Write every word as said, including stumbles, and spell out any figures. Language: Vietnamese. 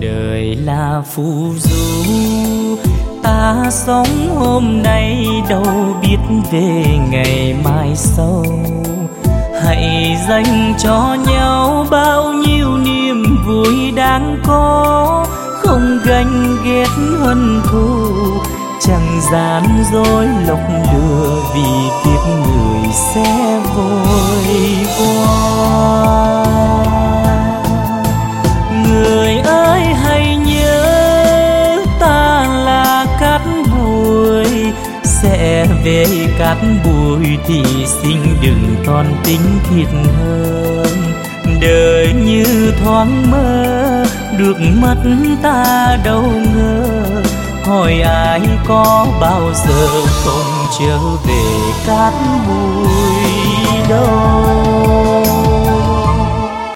Đời là phù du, ta sống hôm nay đâu biết về ngày mai sau. Hãy dành cho nhau bao nhiêu niềm vui đang có, không ganh ghét hận thù, chẳng gian dối lọc lừa, vì kiếp người sẽ vội qua. Người ơi hãy nhớ ta là cát bụi, sẽ về cát bụi thì xin đừng toan tính thiệt hơn. Đời như thoáng mơ, được mất ta đâu ngờ, hỏi ai có bao giờ không trở về cát bụi đâu.